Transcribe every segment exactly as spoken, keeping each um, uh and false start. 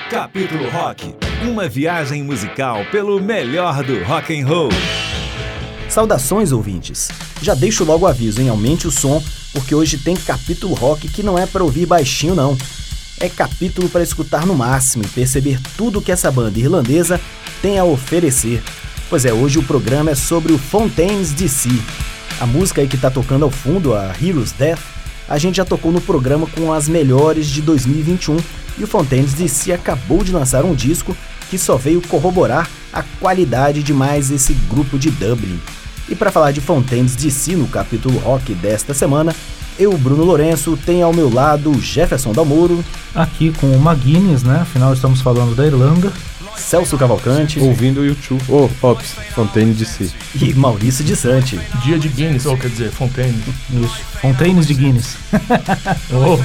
Capítulo Rock, uma viagem musical pelo melhor do rock and roll. Saudações, ouvintes! Já deixo logo o aviso, hein? Aumente o som, porque hoje tem Capítulo Rock que não é para ouvir baixinho, não. É capítulo para escutar no máximo e perceber tudo que essa banda irlandesa tem a oferecer. Pois é, hoje o programa é sobre o Fontaines D C. A música aí que tá tocando ao fundo, a Heroes Death, a gente já tocou no programa com as melhores de dois mil e vinte e um, e o Fontaines D C acabou de lançar um disco que só veio corroborar a qualidade de mais esse grupo de Dublin. E para falar de Fontaines D C no capítulo rock desta semana, eu, Bruno Lourenço, tenho ao meu lado o Jefferson Dalmoro. Aqui com o Maguinness, né? Afinal estamos falando da Irlanda. Celso Cavalcante. Ouvindo o YouTube. Ô, oh, Ops, Fontaines D C. E Maurício de Sante. Dia de Guinness, ou quer dizer, Fontaine. Isso, Fontaines de Guinness. Oh.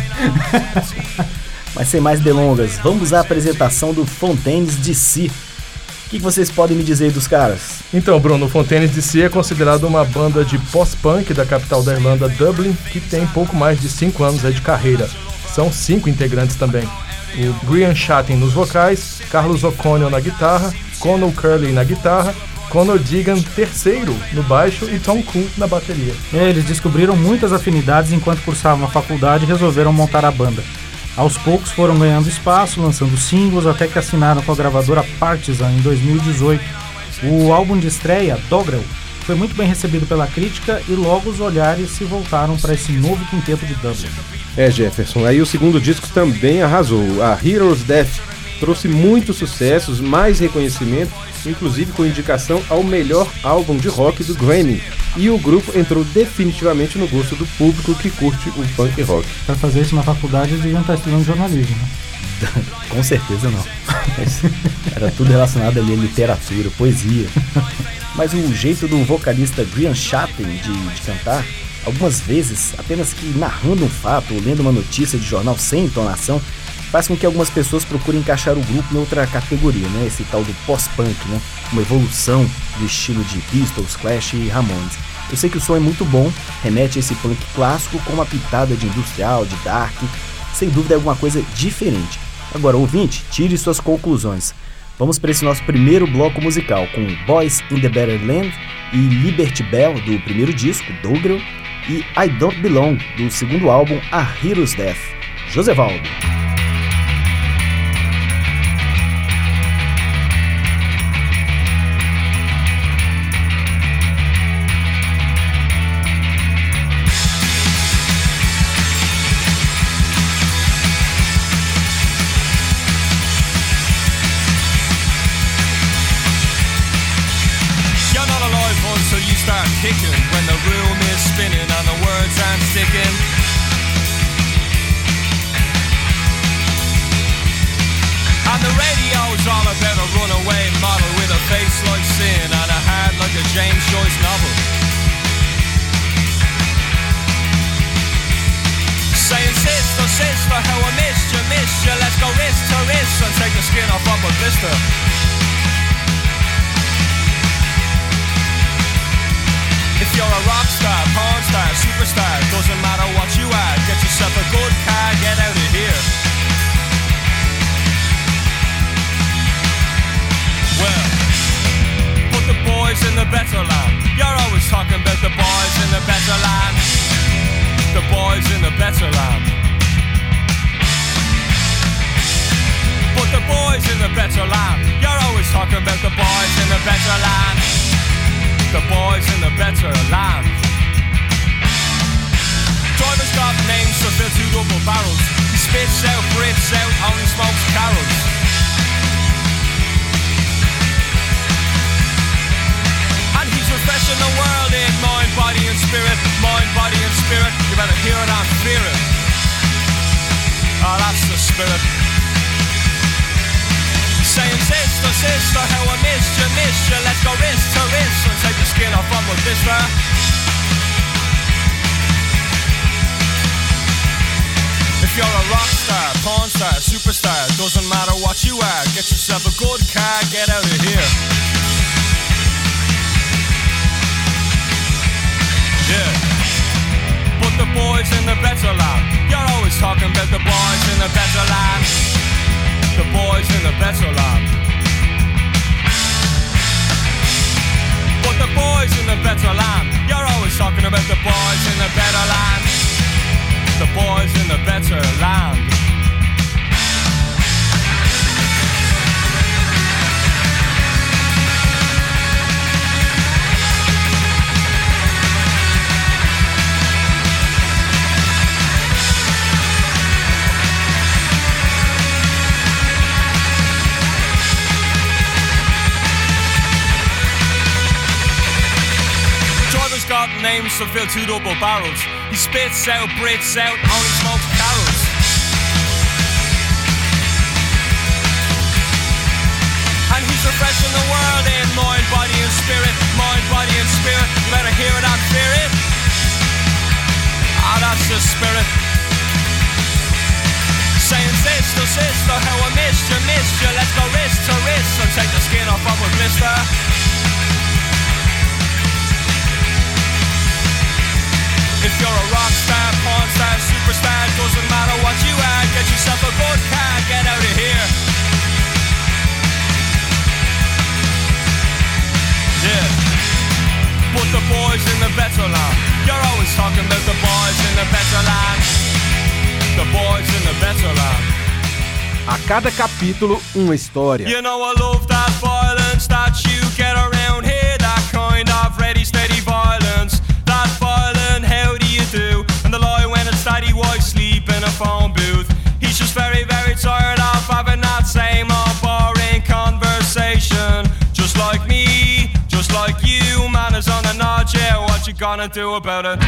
Mas sem mais delongas, vamos à apresentação do Fontaines D C. O que vocês podem me dizer dos caras? Então, Bruno, o Fontaines D C é considerado uma banda de post-punk da capital da Irlanda, Dublin, que tem pouco mais de cinco anos de carreira. São cinco integrantes também. O Brian Chatten nos vocais, Carlos O'Connell na guitarra, Conor Curley na guitarra, Conor Digan terceiro no baixo e Tom Kuhn na bateria. É, eles descobriram muitas afinidades enquanto cursavam a faculdade e resolveram montar a banda. Aos poucos foram ganhando espaço, lançando singles, até que assinaram com a gravadora Partizan em dois mil e dezoito. O álbum de estreia, Dogrel, foi muito bem recebido pela crítica e logo os olhares se voltaram para esse novo quinteto de Dublin. É, Jefferson, aí o segundo disco também arrasou. A Heroes Death trouxe muitos sucessos, mais reconhecimento, inclusive com indicação ao melhor álbum de rock do Grammy. E o grupo entrou definitivamente no gosto do público que curte o punk rock. Para fazer isso na faculdade, eles deviam estar estudando jornalismo, né? Com certeza não. Era tudo relacionado ali a literatura, poesia. Mas o jeito do vocalista Brian Chatten de, de cantar, algumas vezes, apenas que narrando um fato ou lendo uma notícia de jornal sem entonação, faz com que algumas pessoas procurem encaixar o grupo em outra categoria, né? Esse tal do pós-punk, né? Uma evolução do estilo de Pistols, Clash e Ramones. Eu sei que o som é muito bom, remete a esse punk clássico com uma pitada de industrial, de dark, sem dúvida é alguma coisa diferente. Agora, ouvinte, tire suas conclusões. Vamos para esse nosso primeiro bloco musical com Boys in the Better Land e Liberty Bell do primeiro disco, Dogrel, e I Don't Belong do segundo álbum, A Heroes Death. Josevaldo. Kicking when the room is spinning and the words aren't sticking. And the radio's all about a runaway model with a face like sin and a heart like a James Joyce novel. Saying sister, sister, how I missed you, missed you. Let's go wrist to wrist and take the skin off of a blister. If you're a rock star, porn star, superstar, doesn't matter what you are, get yourself a good car, get out of here. Well, put the boys in the better land. You're always talking about the boys in the better land. The boys in the better land. Put the boys in the better land. You're always talking about the boys in the better land. The boys in the better land. Driver's got names to fill two double barrels. He spits out, breathes out, only smokes carols. And he's refreshing the world in mind, body and spirit. Mind, body and spirit. You better hear it and fear it. Oh, that's the spirit. Saying sister, sister, how I missed you, missed you. Let's go wrist to wrist and take the skin off of a blister. If you're a rock star, porn star, superstar, doesn't matter what you are, get yourself a good car, get out of here. Yeah. Put the boys in the better land. You're always talking about the boys in the better land. The boys boys in the better land. But the boys in the better land, you're always talking about the boys in the better land. The boys in the better land. Got names to fill two double barrels. He spits out, breathes out, only smokes carols. And he's refreshing the world in mind, body and spirit. Mind, body and spirit. You better hear it and fear it. Ah, that's the spirit. Saying sister, sister, how I missed you, missed you. Let's go wrist to wrist. So take the skin off of a blister. If you're a rock star, porn star, superstar, doesn't matter what you are, get yourself a good car, get out of here. Yeah. But the boys in the better land, you're always talking about the boys in the better land. The boys in the better land. A cada capítulo, uma história. You know I love that violence that you get around here, that kind of ready, steady violence. That violent, how do you do? And the lie when it's daddy wife sleep in a phone booth. He's just very, very tired of having that same old boring conversation. Just like me, just like you, man is on a nod, yeah, what you gonna do about it?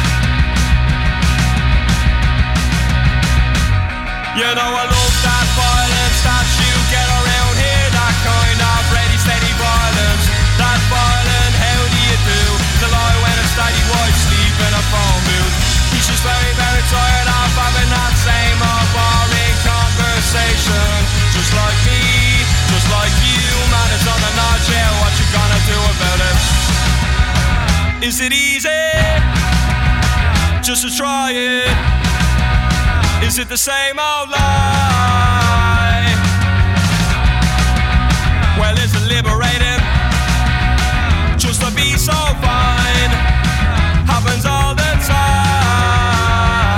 You know I love that violence that you get around here, that kind of ready, steady violence. That violent, how do you do? The lie when it's daddy wife sleep in a phone booth. He's just very, very tired of having that same old boring conversation. Just like me, just like you, man, it's on the nod, yeah, what you gonna do about it? Is it easy? Just to try it. Is it the same old lie? Well, is it liberating? Just to be so fine happens all the time.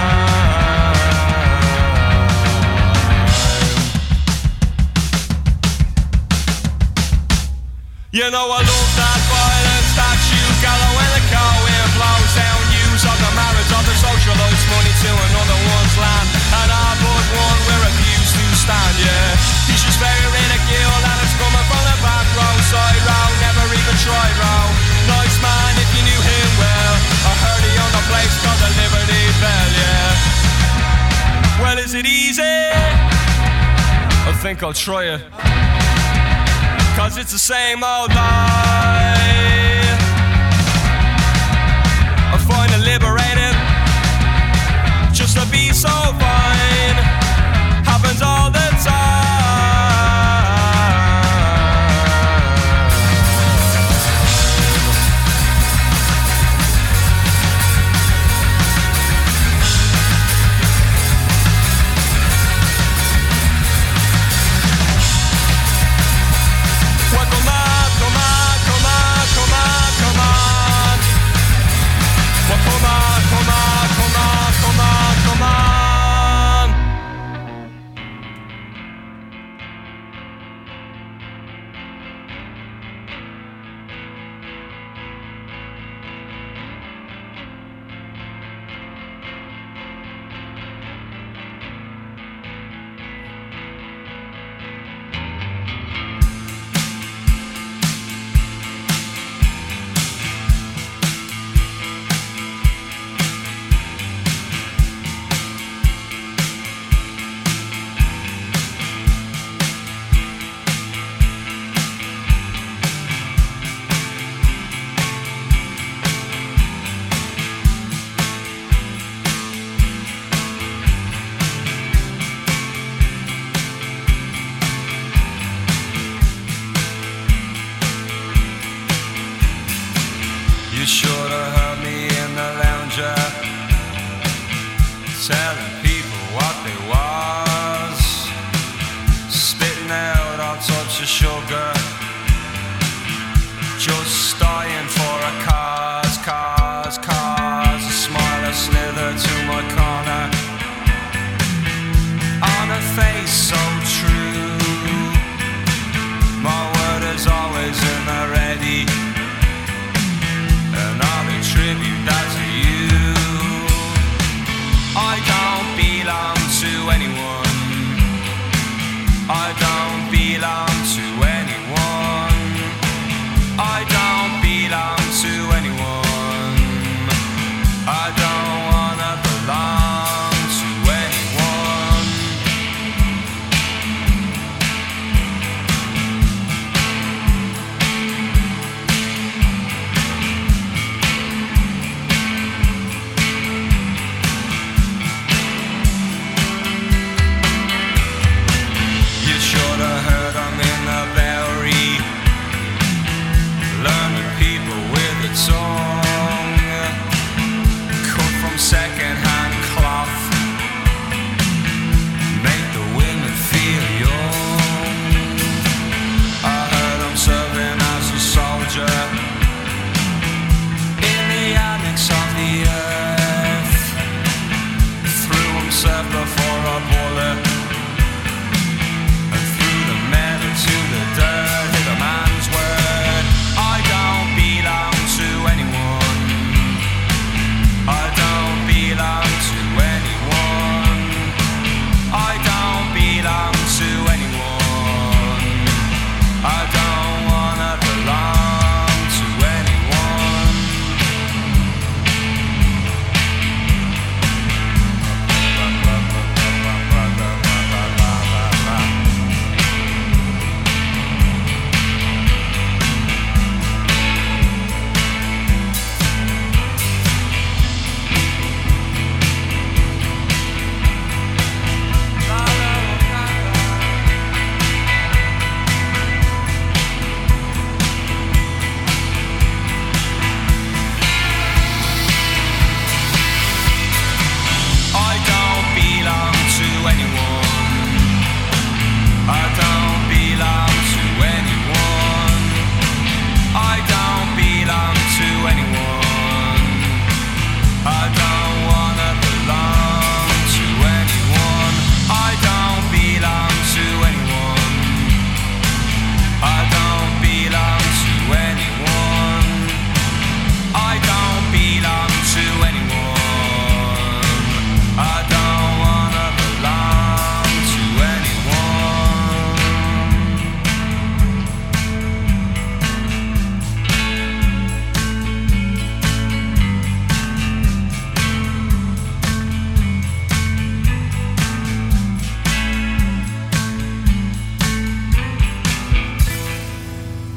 You know I love that violence that you gather when the car wind blows down. Use of the marriage of the socialist money to another one's land. And I but one we refuse to stand, yeah. He's just very ridiculed and it's coming from the back row, side row, never even tried row. Nice man if you knew him well. I heard he owned a place called the Liberty Bell, yeah. Well, is it easy? I think I'll try it. Cause it's the same old lie. I find it liberating just to be so fine happens all the time. Well, come on, come on, come on, come on, come on. Well, come on, come on, come on, come on, come on.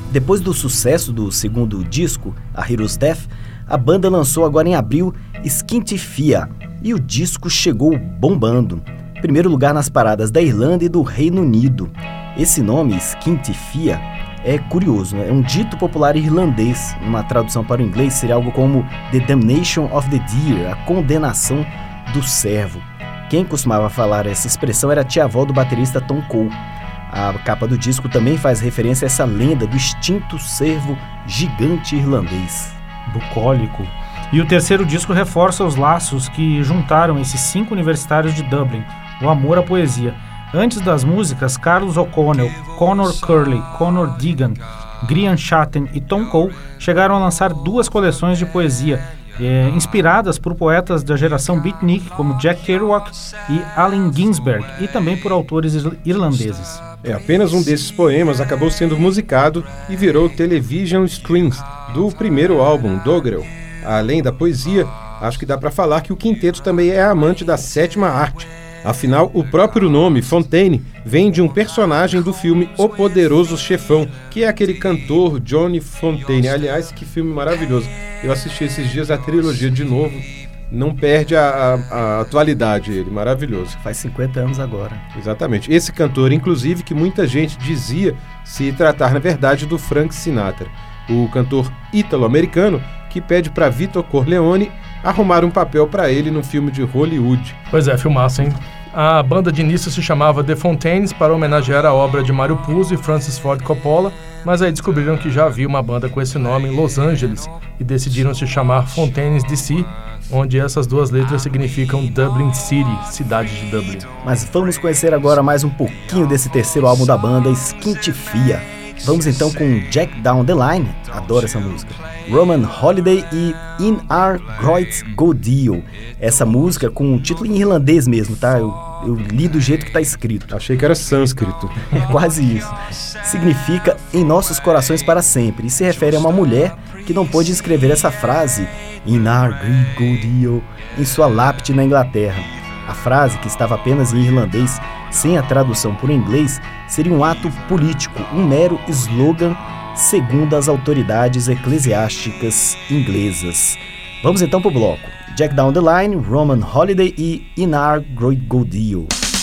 Depois do sucesso do segundo disco, A Hero's Death, a banda lançou agora em abril Skintifia, e o disco chegou bombando. Primeiro lugar nas paradas da Irlanda e do Reino Unido. Esse nome, Skintifia, é curioso, né? É um dito popular irlandês. Numa tradução para o inglês seria algo como The Damnation of the Deer, a condenação do servo. Quem costumava falar essa expressão era a tia-avó do baterista Tom Cole. A capa do disco também faz referência a essa lenda do extinto cervo gigante irlandês. Bucólico. E o terceiro disco reforça os laços que juntaram esses cinco universitários de Dublin, o amor à poesia. Antes das músicas, Carlos O'Connell, Conor Curley, Conor Deegan, Grian Chatten e Tom Cole chegaram a lançar duas coleções de poesia, eh, inspiradas por poetas da geração beatnik como Jack Kerouac e Allen Ginsberg, e também por autores irlandeses. É, apenas um desses poemas acabou sendo musicado e virou Television Screens, do primeiro álbum, Doggerel. Além da poesia, acho que dá para falar que o quinteto também é amante da sétima arte. Afinal, o próprio nome, Fontaine, vem de um personagem do filme O Poderoso Chefão, que é aquele cantor Johnny Fontaine. Aliás, que filme maravilhoso. Eu assisti esses dias a trilogia de novo. Não perde a, a, a atualidade ele, maravilhoso. Faz cinquenta anos agora. Exatamente. Esse cantor, inclusive, que muita gente dizia se tratar, na verdade, do Frank Sinatra. O cantor ítalo-americano que pede para Vito Corleone arrumar um papel para ele no filme de Hollywood. Pois é, filmaço, hein? A banda de início se chamava The Fontaines para homenagear a obra de Mario Puzo e Francis Ford Coppola, mas aí descobriram que já havia uma banda com esse nome em Los Angeles e decidiram se chamar Fontaines D C, onde essas duas letras significam Dublin City, cidade de Dublin. Mas vamos conhecer agora mais um pouquinho desse terceiro álbum da banda, Skintifia. Vamos então com Jack Down the Line, adoro essa música, Roman Holiday e In Our Groit Godil. Essa música com o título em irlandês mesmo, tá? Eu, eu li do jeito que tá escrito. Achei que era sânscrito. É quase isso. Significa em nossos corações para sempre e se refere a uma mulher que não pôde escrever essa frase In Our Groit Godil em sua lápide na Inglaterra. A frase, que estava apenas em irlandês, sem a tradução por inglês, seria um ato político, um mero slogan, segundo as autoridades eclesiásticas inglesas. Vamos então para o bloco. Jack Down the Line, Roman Holiday e In Our Groit Godil.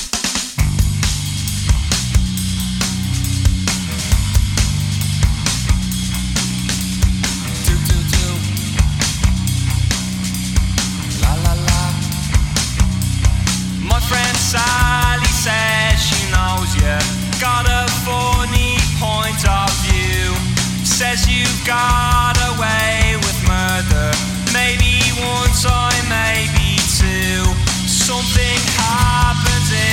Sally says she knows you got a funny point of view. Says you got away with murder, maybe one time, maybe two. Something happens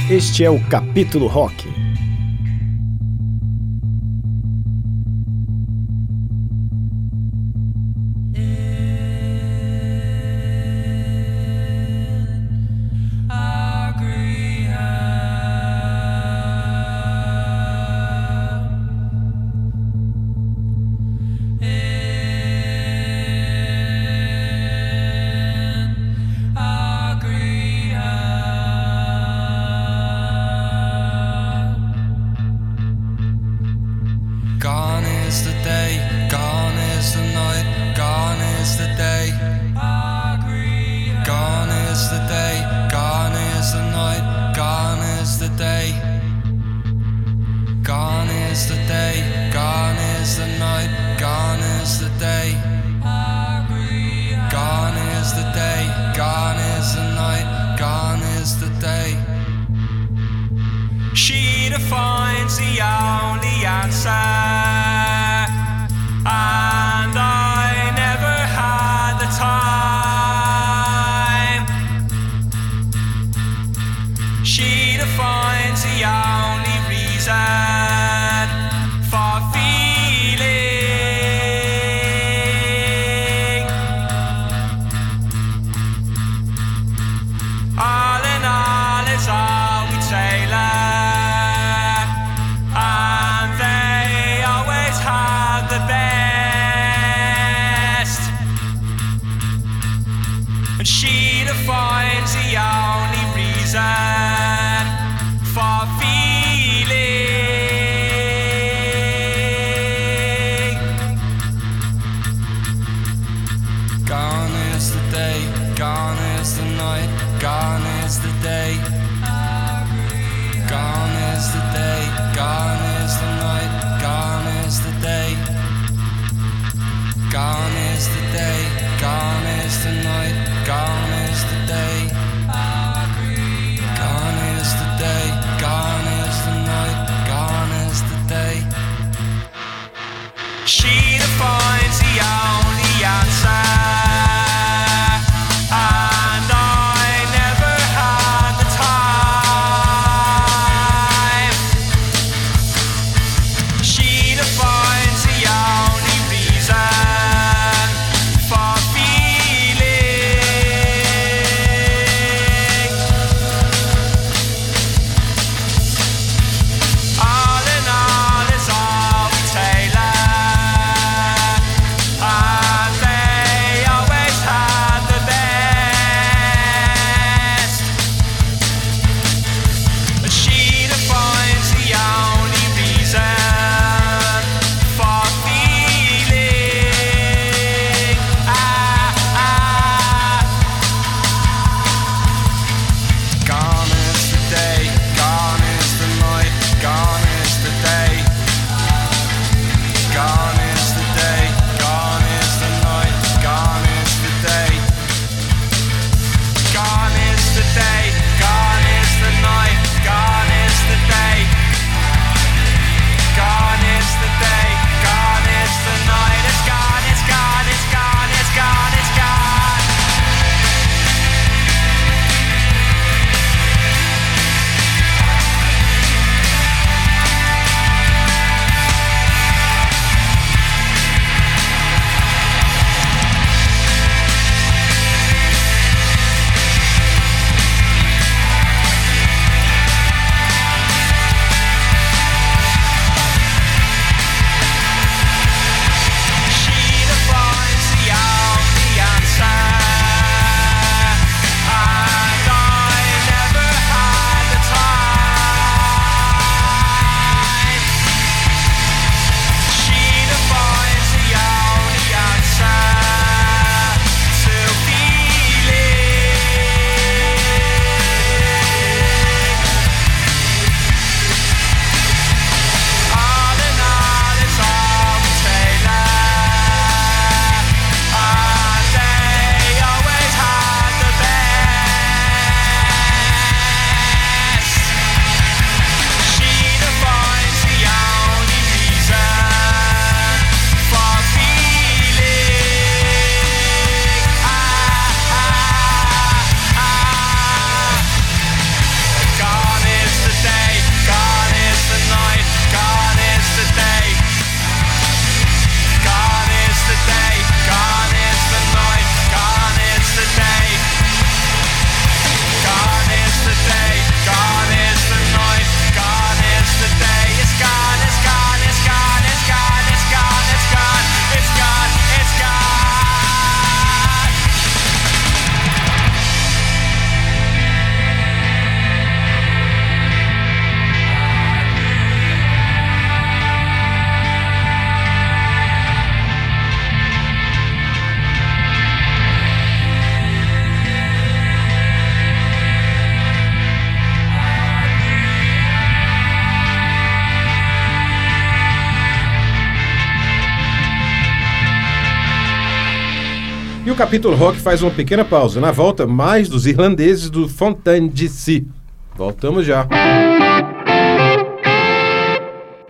Este é o Capítulo Rock. She defines the only answer, and I never had the time. She defines the only reason for feeling. All in all, it's all we tailor. She defines the only reason for feeling. Gone is the day, gone is the night, gone is the day. Gone is the day, gone is the night, gone is the day. Gone is the day, gone is the night, gone is the day. Gone is the day, gone is the night, gone is the day. She defines the only answer, and I never had o capítulo rock faz uma pequena pausa. Na volta, mais dos irlandeses do Fontaine D C. Voltamos já.